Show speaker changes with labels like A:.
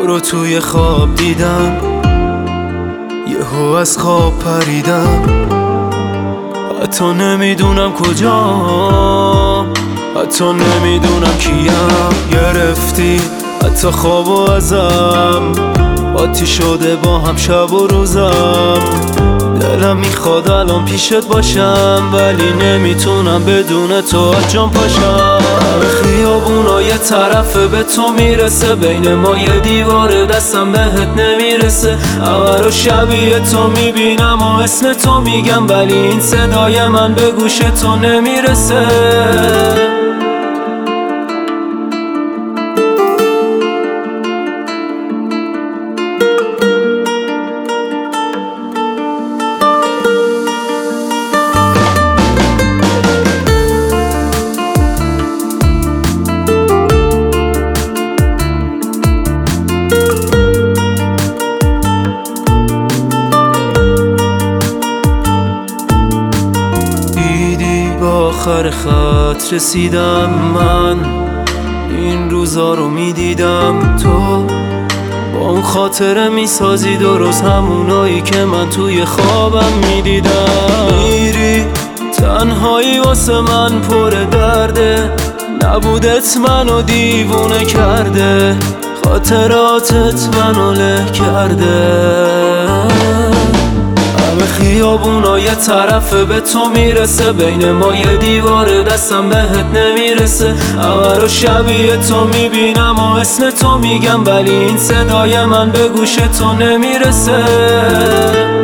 A: رو توی خواب دیدم، یهو از خواب پریدم. حتی نمیدونم کجام، حتی نمیدونم کیم. گرفتی حتی خوابو ازم، قاطی شده با هم شب و روزم. دلم میخواد الان پیشت باشم، ولی نمیتونم بدون تو از جام پاشم. خیابونا یه طرفه به تو میرسه، بین ما یه دیواره دستم بهت نمیرسه. همه رو شبیه تو میبینم و اسم تو میگم، ولی این صدای من به گوش تو نمیرسه. آخر خط رسیدم من، این روزا رو میدیدم تو با اون خاطره میسازی درست همونایی که من توی خوابم میدیدم. میری تنهایی واسه من پر درده، نبودت منو دیوونه کرده، خاطراتت منو له کرده. خیابونا یه طرفه به تو میرسه، بین ما یه دیواره دستم بهت نمیرسه. همه رو شبیه تو میبینم و اسم تو میگم، ولی این صدای من به گوش تو نمیرسه.